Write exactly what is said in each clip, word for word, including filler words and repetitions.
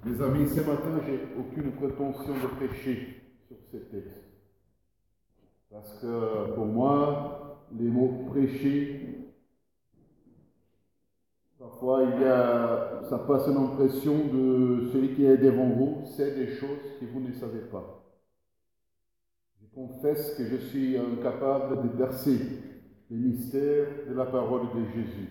Mes amis, ce matin, j'ai aucune prétention de prêcher sur ces textes. Parce que pour moi, les mots prêcher, parfois il y a, ça passe une impression de celui qui est devant vous, c'est des choses que vous ne savez pas. Je confesse que je suis incapable de percer les mystères de la parole de Jésus.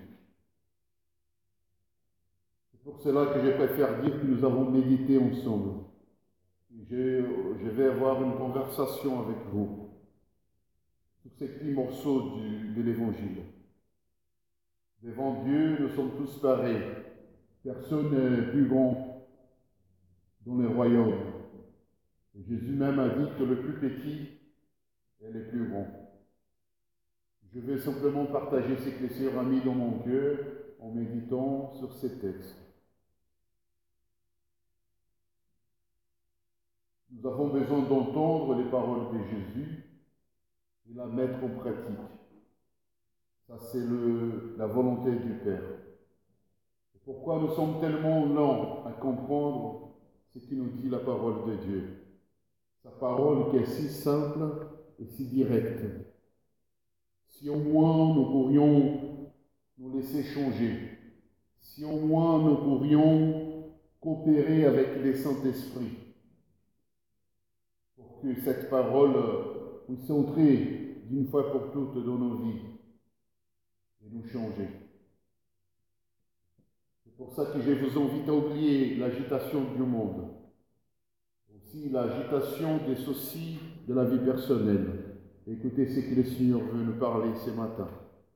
C'est pour cela que je préfère dire que nous avons médité ensemble. Je, je vais avoir une conversation avec vous sur ces petits morceaux du, de l'Évangile. Devant Dieu, nous sommes tous pareils. Personne n'est plus grand dans le royaume. Et Jésus même a dit que le plus petit est le plus grand. Je vais simplement partager ce que le Seigneur a mis dans mon cœur en méditant sur ces textes. Nous avons besoin d'entendre les paroles de Jésus et la mettre en pratique. Ça, c'est le, la volonté du Père. Et pourquoi nous sommes tellement lents à comprendre ce qui nous dit la parole de Dieu? Sa parole qui est si simple et si directe. Si au moins nous pourrions nous laisser changer, si au moins nous pourrions coopérer avec les Saint-Esprit, pour que cette parole puisse entrer d'une fois pour toutes dans nos vies et nous changer. C'est pour ça que je vous invite à oublier l'agitation du monde, aussi l'agitation des soucis de la vie personnelle. Écoutez ce que le Seigneur veut nous parler ce matin.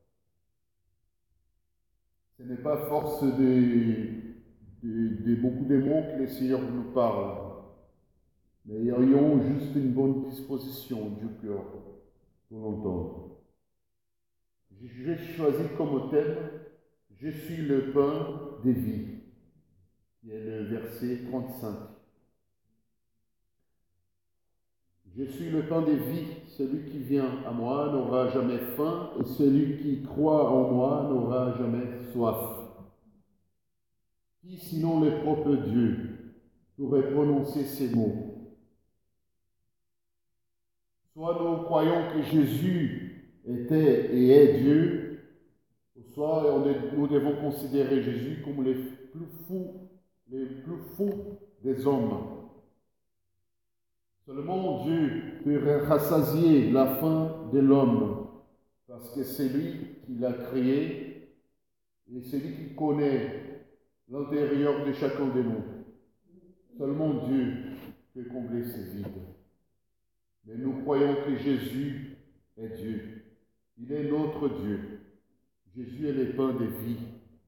Ce n'est pas force de, de, de beaucoup de mots que le Seigneur nous parle, mais ayons juste une bonne disposition du cœur pour l'entendre. J'ai choisi comme thème « Je suis le pain des vies », qui est le verset trente-cinq. Je suis le pain des vies, celui qui vient à moi n'aura jamais faim, et celui qui croit en moi n'aura jamais soif. Qui, sinon le propre Dieu, pourrait prononcer ces mots? Soit nous croyons que Jésus était et est Dieu, soit nous devons considérer Jésus comme le plus fou, le plus fou des hommes. Seulement Dieu peut rassasier la faim de l'homme, parce que c'est lui qui l'a créé et c'est lui qui connaît l'intérieur de chacun de nous. Seulement Dieu peut combler ce vide. Mais nous croyons que Jésus est Dieu. Il est notre Dieu. Jésus est le pain de vie.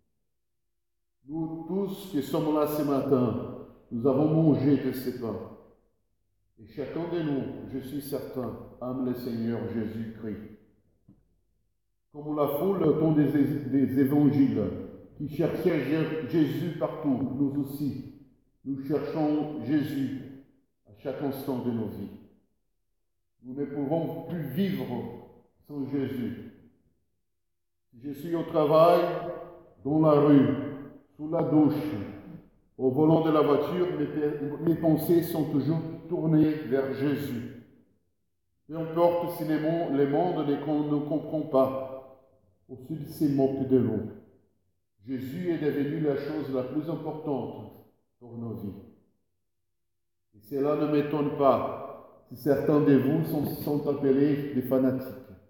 Nous tous qui sommes là ce matin, nous avons mangé de ce pain. Et chacun de nous, je suis certain, aime le Seigneur Jésus-Christ. Comme la foule au temps des, des évangiles, qui cherchaient Jésus partout, nous aussi, nous cherchons Jésus à chaque instant de nos vies. Nous ne pouvons plus vivre sans Jésus. Si je suis au travail, dans la rue, sous la douche, au volant de la voiture, mes, mes pensées sont toujours tournées vers Jésus. Peu importe si les mondes, les mondes ne comprennent pas, aussi ils se moquent de nous. Jésus est devenu la chose la plus importante pour nos vies. Et cela ne m'étonne pas si certains de vous sont, sont appelés des fanatiques.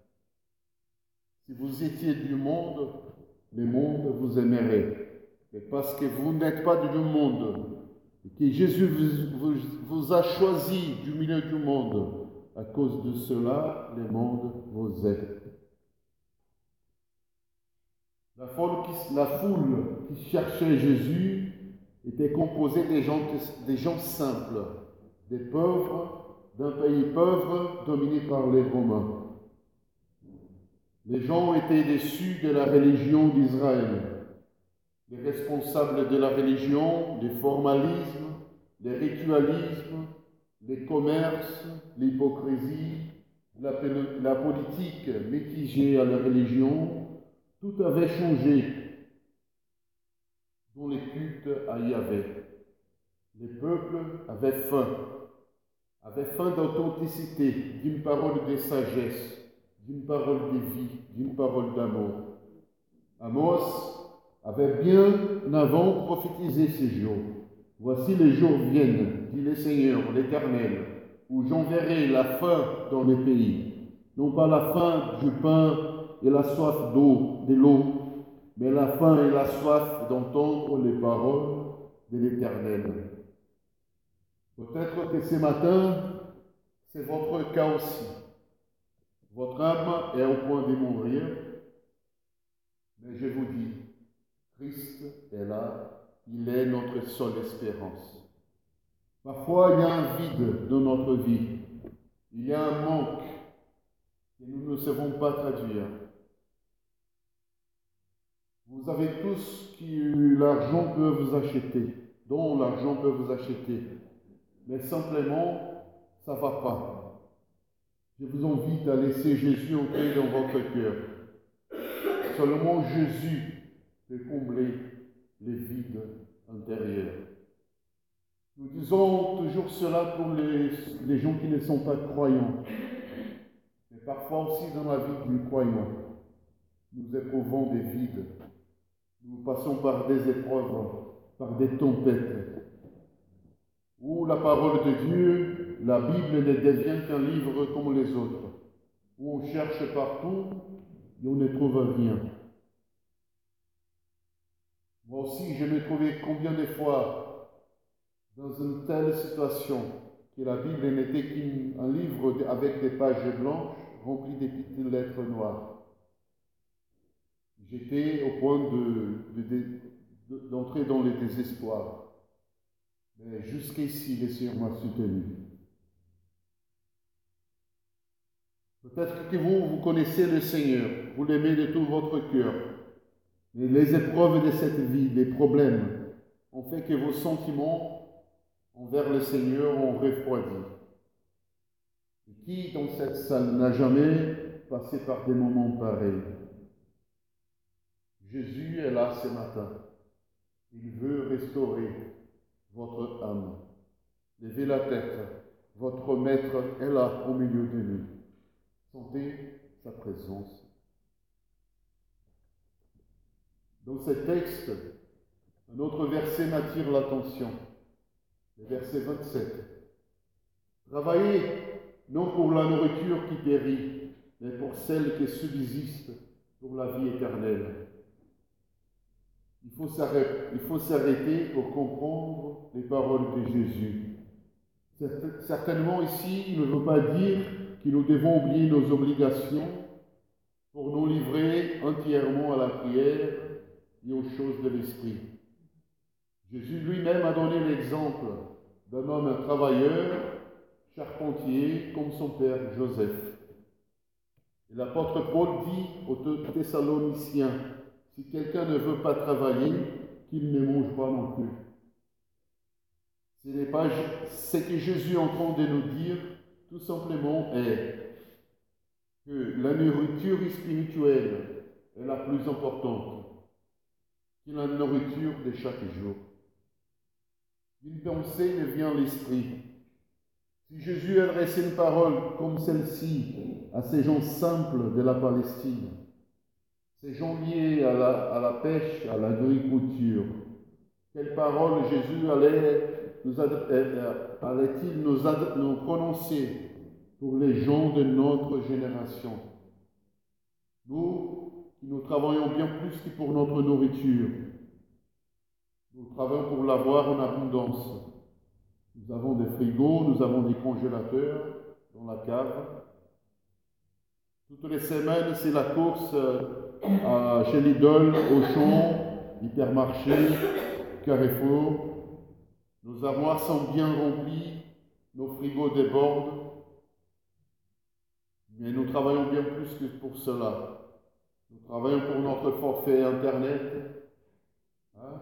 Si vous étiez du monde, le monde vous aimerait. Mais parce que vous n'êtes pas du monde, et que Jésus vous, vous, vous a choisi du milieu du monde, à cause de cela, le monde vous aime. La foule qui, la foule qui cherchait Jésus était composée des gens, des gens simples, des pauvres, d'un pays pauvre dominé par les Romains. Les gens étaient déçus de la religion d'Israël. Les responsables de la religion, les formalismes, les ritualismes, les commerces, l'hypocrisie, la, la politique mitigée à la religion, tout avait changé dans les cultes à Yahvé. Les peuples avaient faim, avaient faim d'authenticité, d'une parole de sagesse, d'une parole de vie, d'une parole d'amour. Amos avait bien avant prophétisé ces jours. Voici les jours viennent, dit le Seigneur, l'Éternel, où j'enverrai la faim dans les pays. Non pas la faim du pain et la soif d'eau, de l'eau, mais la faim et la soif d'entendre les paroles de l'Éternel. Peut-être que ce matin, c'est votre cas aussi. Votre âme est au point de mourir, mais je vous dis, Christ est là, il est notre seule espérance. Parfois, il y a un vide dans notre vie, il y a un manque que nous ne savons pas traduire. Vous avez tous ce que l'argent peut vous acheter, dont l'argent peut vous acheter, mais simplement, ça ne va pas. Je vous invite à laisser Jésus entrer dans votre cœur. Seulement Jésus peut combler les vides intérieurs. Nous disons toujours cela pour les, les gens qui ne sont pas croyants. Mais parfois aussi dans la vie du croyant, nous éprouvons des vides. Nous passons par des épreuves, par des tempêtes, où la parole de Dieu, la Bible, ne devient qu'un livre comme les autres, où on cherche partout et on ne trouve rien. Moi aussi, je me trouvais combien de fois dans une telle situation que la Bible n'était qu'un livre avec des pages blanches remplies de petites lettres noires. J'étais au point de, de, de, d'entrer dans le désespoir. Mais jusqu'ici, le Seigneur m'a soutenu. Peut-être que vous, vous connaissez le Seigneur, vous l'aimez de tout votre cœur. Mais les épreuves de cette vie, les problèmes, ont fait que vos sentiments envers le Seigneur ont refroidi. Et qui dans cette salle n'a jamais passé par des moments pareils? Jésus est là ce matin. Il veut restaurer votre âme. Levez la tête. Votre Maître est là au milieu de nous. Sentez sa présence. Dans ce texte, un autre verset m'attire l'attention. Le verset vingt-sept. Travaillez non pour la nourriture qui périt, mais pour celle qui subsiste pour la vie éternelle. Il faut s'arrêter, il faut s'arrêter pour comprendre les paroles de Jésus. Certainement ici, il ne veut pas dire que nous devons oublier nos obligations pour nous livrer entièrement à la prière et aux choses de l'esprit. Jésus lui-même a donné l'exemple d'un homme travailleur, charpentier, comme son père Joseph. Et l'apôtre Paul dit aux Thessaloniciens, si quelqu'un ne veut pas travailler, qu'il ne mange pas non plus. Ce n'est pas ce que Jésus est en train de nous dire, tout simplement, est que la nourriture spirituelle est la plus importante que la nourriture de chaque jour. Une pensée me vient à l'esprit. Si Jésus adressait une parole comme celle-ci à ces gens simples de la Palestine, ces gens liés à la, à la pêche, à l'agriculture, quelle parole Jésus allait nous allait-il nous, nous prononcer pour les gens de notre génération? Nous, qui nous travaillons bien plus que pour notre nourriture, nous travaillons pour l'avoir en abondance. Nous avons des frigos, nous avons des congélateurs dans la cave. Toutes les semaines, c'est la course à, chez Lidl, Auchan, Hypermarché, Carrefour. Nos armoires sont bien remplies, nos frigos débordent. Mais nous travaillons bien plus que pour cela. Nous travaillons pour notre forfait Internet. Hein?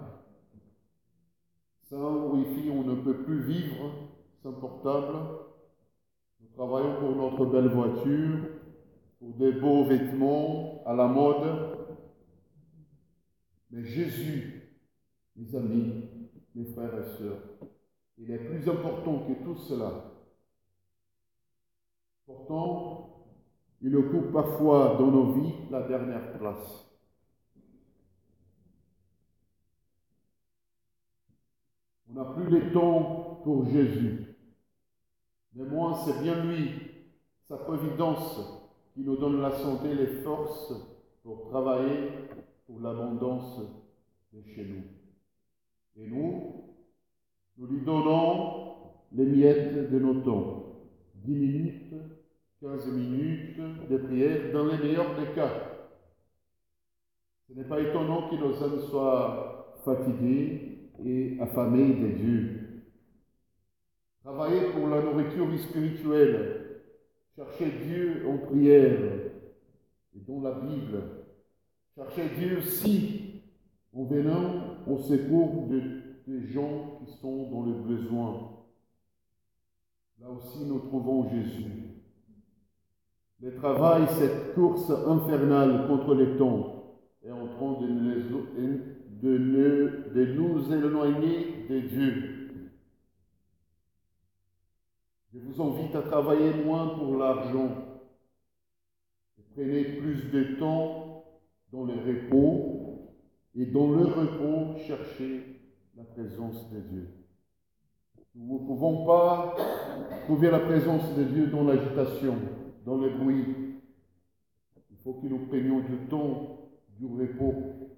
Sans Wi-Fi, on ne peut plus vivre, sans portable. Nous travaillons pour notre belle voiture, pour des beaux vêtements à la mode. Mais Jésus, mes amis, mes frères et sœurs, Il est plus important que tout cela. Pourtant, il occupe parfois dans nos vies la dernière place. On n'a plus le temps pour Jésus. Mais moi, c'est bien lui, sa providence, qui nous donne la santé, les forces pour travailler pour l'abondance de chez nous. Et nous, nous lui donnons les miettes de nos temps. dix minutes, quinze minutes de prière, dans les meilleurs des cas. Ce n'est pas étonnant que nos âmes soient fatiguées et affamées de Dieu. Travailler pour la nourriture spirituelle, chercher Dieu en prière et dans la Bible, chercher Dieu aussi en venant au secours de, des gens qui sont dans le besoin. Là aussi, nous trouvons Jésus. Le travail, cette course infernale contre le temps, est en train de nous, de nous, de nous éloigner de Dieu. Je vous invite à travailler moins pour l'argent. Prenez plus de temps dans le repos et dans le repos, cherchez la présence de Dieu. Nous ne pouvons pas trouver la présence de Dieu dans l'agitation, dans le bruit. Il faut que nous prenions du temps, du repos.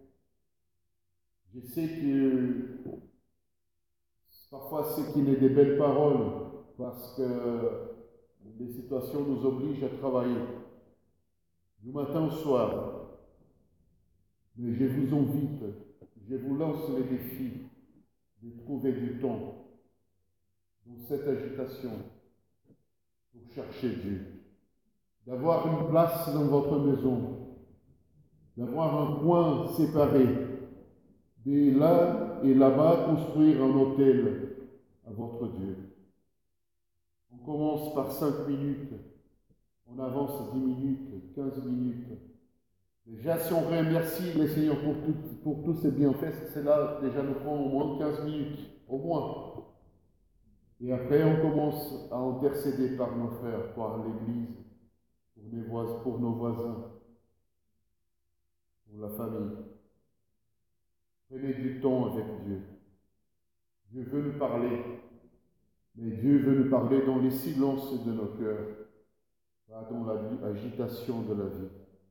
Je sais que parfois ce qui n'est des belles paroles, parce que les situations nous obligent à travailler du matin au soir. Mais je vous invite, je vous lance le défi de trouver du temps dans cette agitation pour chercher Dieu, d'avoir une place dans votre maison, d'avoir un coin séparé, de là et là-bas construire un hôtel à votre Dieu. On commence par cinq minutes, on avance dix minutes, quinze minutes. Déjà, si on remercie le Seigneur pour, tout, pour tous ses bienfaits, cela déjà nous prend au moins quinze minutes, au moins. Et après, on commence à intercéder par nos frères, par l'Église, pour, les voisins, pour nos voisins, pour la famille. Prenez du temps avec Dieu. Dieu veut nous parler, mais Dieu veut nous parler dans les silences de nos cœurs, pas dans l'agitation de la vie.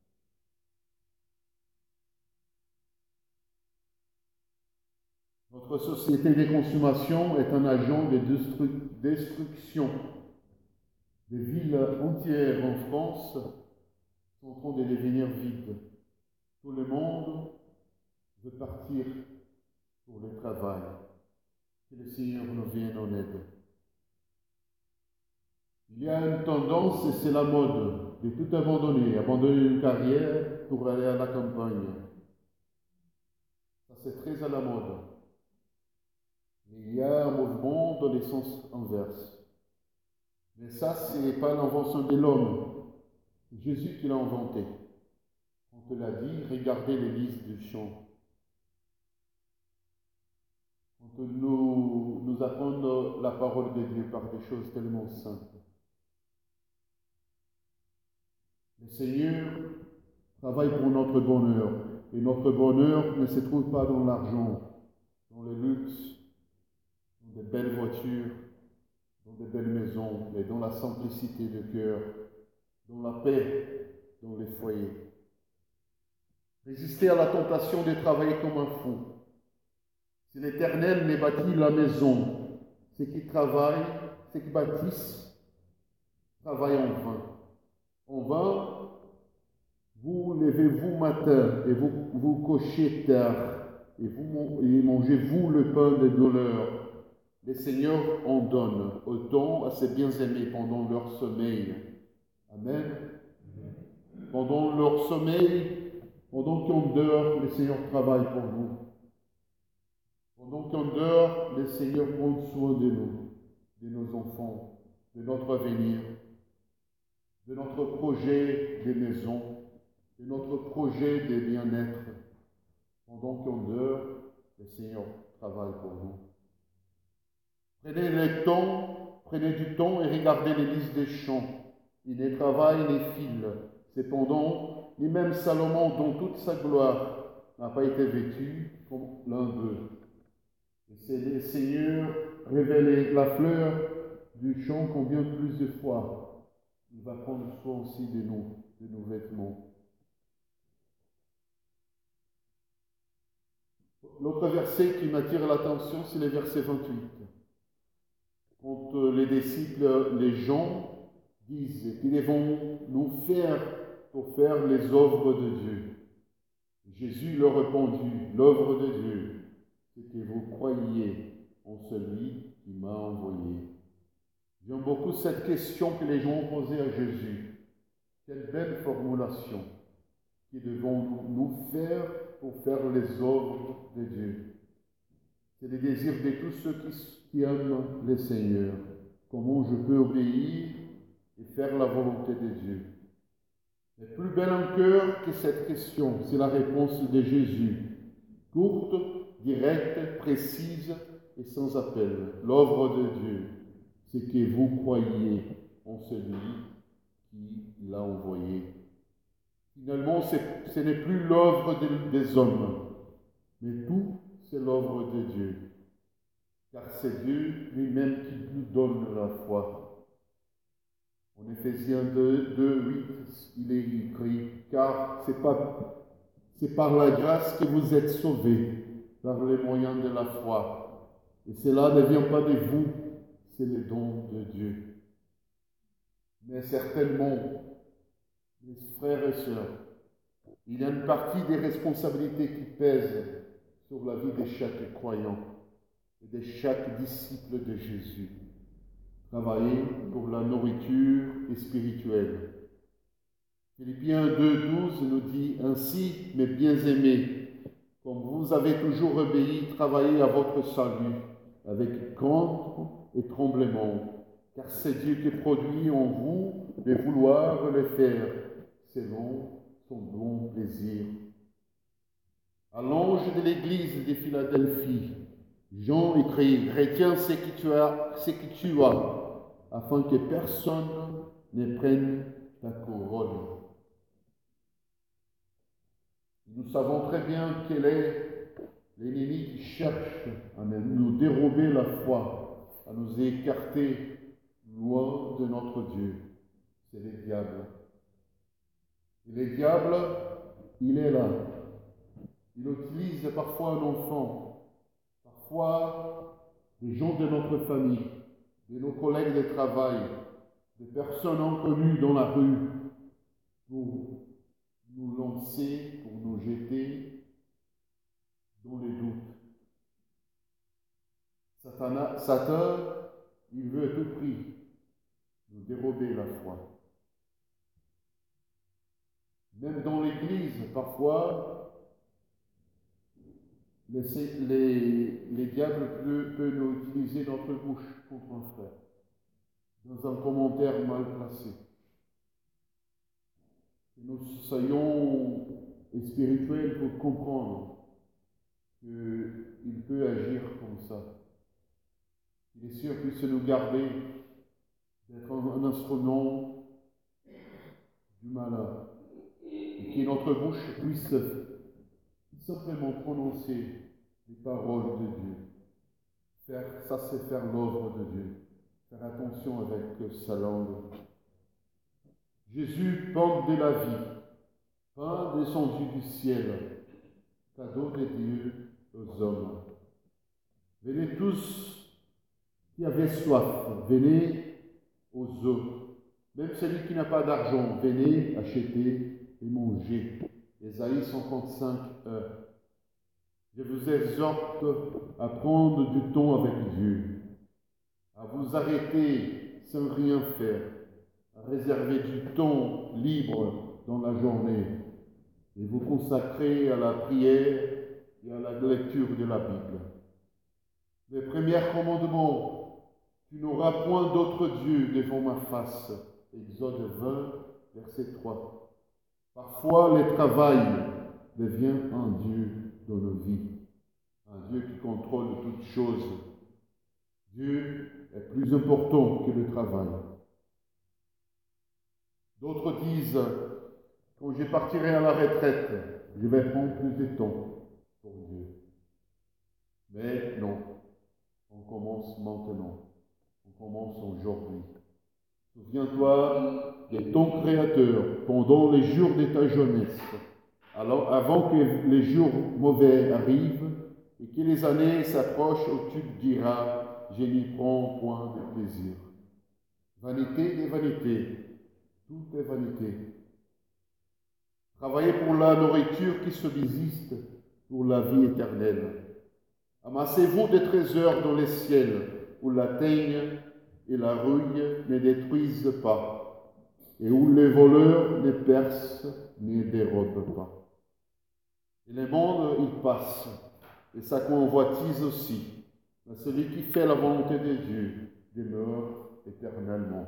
Notre société de consommation est un agent de destruction. Des villes entières en France sont en train de devenir vides. Tout le monde veut partir pour le travail. Que le Seigneur nous vienne en aide. Il y a une tendance, et c'est la mode, de tout abandonner, abandonner une carrière pour aller à la campagne. Ça, c'est très à la mode. Mais il y a un mouvement dans le sens inverse. Mais ça, ce n'est pas l'invention de l'homme. C'est Jésus qui l'a inventé. On te l'a dit, regardez les lys du champ. On peut nous, nous apprendre la parole de Dieu par des choses tellement simples. Le Seigneur travaille pour notre bonheur. Et notre bonheur ne se trouve pas dans l'argent, dans le luxe, dans des belles voitures, dans des belles maisons, mais dans la simplicité de cœur, dans la paix, dans les foyers. Résister à la tentation de travailler comme un fou. Si l'Éternel ne bâtit la maison, ceux qui travaillent, ceux qui bâtissent, travaillent en vain. En vain, vous levez-vous matin et vous vous couchez tard, et vous et mangez-vous le pain de douleur. Le Seigneur en donne autant à ses bien-aimés pendant leur sommeil. Amen. Pendant leur sommeil, pendant qu'on dort, le Seigneur travaille pour vous. Pendant qu'on dort, le Seigneur prend soin de nous, de nos enfants, de notre avenir, de notre projet de maison, de notre projet de bien-être. Pendant qu'on dort, le Seigneur travaille pour nous. Prenez le temps, prenez du temps et regardez les listes des champs. Il ne travaille ni file. Cependant, ni même Salomon, dont toute sa gloire, n'a pas été vêtu comme l'un d'eux. Et c'est le Seigneur révèle la fleur du champ combien plus de fois il va prendre soin aussi de nous, de nos vêtements. L'autre verset qui m'attire l'attention, c'est le verset vingt-huit. Quand les disciples, les gens, disent qu'ils devons nous faire pour faire les œuvres de Dieu. Jésus leur répondit, l'œuvre de Dieu, c'est que vous croyiez en celui qui m'a envoyé. J'aime beaucoup cette question que les gens ont posée à Jésus. Quelle belle formulation. Qui devons nous faire pour faire les œuvres de Dieu. C'est le désir de tous ceux qui, qui aiment le Seigneur. Comment je peux obéir et faire la volonté de Dieu. Mais plus belle encore que cette question, c'est la réponse de Jésus. Courte, directe, précise et sans appel. L'œuvre de Dieu, c'est que vous croyiez en celui qui l'a envoyé. Finalement, ce n'est plus l'œuvre de, des hommes, mais tout, c'est l'œuvre de Dieu. Car c'est Dieu lui-même qui nous donne la foi. En Éphésiens deux, deux, huit, il est écrit, car c'est pas, c'est par la grâce que vous êtes sauvés, par les moyens de la foi. Et cela ne vient pas de vous, c'est le don de Dieu. Mais certainement, mes frères et sœurs, il y a une partie des responsabilités qui pèsent sur la vie de chaque croyant et de chaque disciple de Jésus. Travailler pour la nourriture spirituelle. Philippiens deux, douze nous dit ainsi, mes bien-aimés, comme vous avez toujours obéi, travaillez à votre salut avec crainte et tremblement, car c'est Dieu qui produit en vous de vouloir le faire selon son bon plaisir. À l'ange de l'église de Philadelphie, Jean écrit, retiens ce que tu as, ce que tu as, afin que personne ne prenne ta couronne. Nous savons très bien quel est l'ennemi qui cherche à nous dérober la foi, à nous écarter loin de notre Dieu. C'est le diable. Et le diable, il est là. Il utilise parfois un enfant, parfois des gens de notre famille, de nos collègues de travail, des personnes inconnues dans la rue, pour nous lancer, pour nous jeter dans les doutes. Satan, Satan, il veut à tout prix nous dérober la foi. Même dans l'Église, parfois, les, les, les diables peuvent, peuvent nous utiliser notre bouche contre un frère, dans un commentaire mal placé. Que nous soyons spirituels pour comprendre qu'il peut agir comme ça. Il est sûr qu'il puisse nous garder d'être un, un instrument du malin. Et que notre bouche puisse simplement prononcer les paroles de Dieu. Faire, ça, c'est faire l'œuvre de Dieu. Faire attention avec sa langue. Jésus, pain de la vie, pain descendu du ciel, cadeau de Dieu aux hommes. Venez tous qui avez soif, venez aux eaux. Même celui qui n'a pas d'argent, venez acheter et manger. Ésaïe cinquante-cinq, un. Je vous exhorte à prendre du temps avec Dieu, à vous arrêter sans rien faire, à réserver du temps libre dans la journée et vous consacrer à la prière et à la lecture de la Bible. Le premier commandement, tu n'auras point d'autre Dieu devant ma face. Exode vingt, verset trois. Parfois, le travail devient un Dieu dans nos vies, un Dieu qui contrôle toutes choses. Dieu est plus important que le travail. D'autres disent, quand je partirai à la retraite, je vais prendre plus de temps pour Dieu. Mais non, on commence maintenant, on commence aujourd'hui. Souviens-toi de ton Créateur pendant les jours de ta jeunesse, alors avant que les jours mauvais arrivent et que les années s'approchent où tu te diras, je n'y prends point de plaisir. Vanité des vanités, tout est vanité. Travaillez pour la nourriture qui subsiste pour la vie éternelle. Amassez-vous des trésors dans les ciels où la teigne et la rouille ne détruisent pas et où les voleurs ne percent ne dérobent pas. Et le monde, il passe, et sa convoitise aussi. Mais celui qui fait la volonté de Dieu demeure éternellement.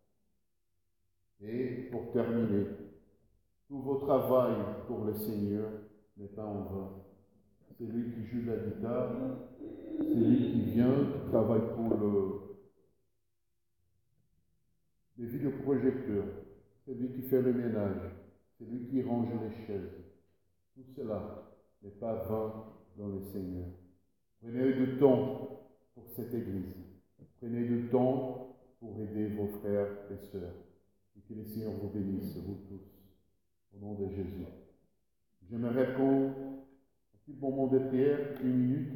Et pour terminer, tout votre travail pour le Seigneur n'est pas en vain. Celui qui joue la guitare, celui qui vient, qui travaille pour le, les vidéoprojecteurs, celui qui fait le ménage, celui qui range les chaises. Tout cela n'est pas vain dans le Seigneur. Prenez du temps pour cette Église. Prenez du temps pour aider vos frères et sœurs. Et que le Seigneur vous bénisse, vous tous, au nom de Jésus. J'aimerais qu'on, un petit moment de prière, une minute,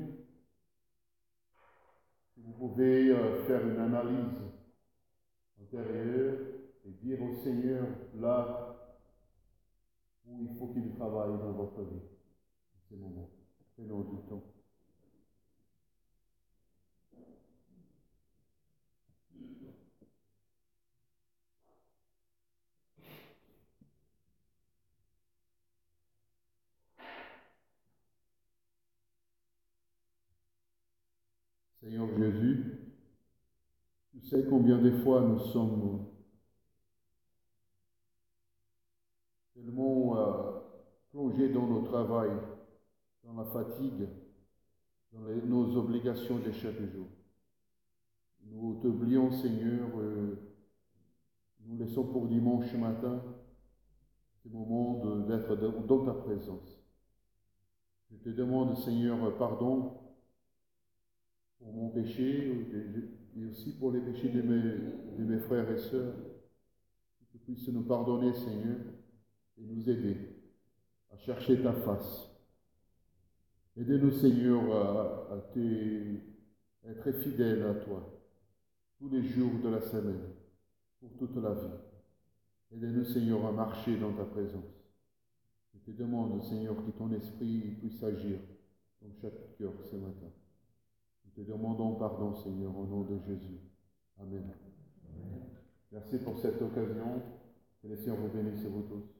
si vous pouvez euh, faire une analyse intérieure et dire au Seigneur, là où il faut qu'il travaille dans votre vie, en ces moments. Prenons du temps. Seigneur Jésus, tu sais combien de fois nous sommes tellement euh, plongés dans nos travail, dans la fatigue, dans les, nos obligations de chaque jour. Nous t'oublions, Seigneur, euh, nous laissons pour dimanche matin ce moment d'être dans ta présence. Je te demande, Seigneur, pardon pour mon péché et aussi pour les péchés de mes, de mes frères et sœurs. Que tu puisses nous pardonner, Seigneur, et nous aider à chercher ta face. Aidez-nous, Seigneur, à, à te, être fidèles à toi tous les jours de la semaine, pour toute la vie. Aidez-nous, Seigneur, à marcher dans ta présence. Je te demande, Seigneur, que ton esprit puisse agir dans chaque cœur ce matin. Nous te demandons pardon, Seigneur, au nom de Jésus. Amen. Amen. Merci pour cette occasion. Que le Seigneur vous bénisse, vous tous.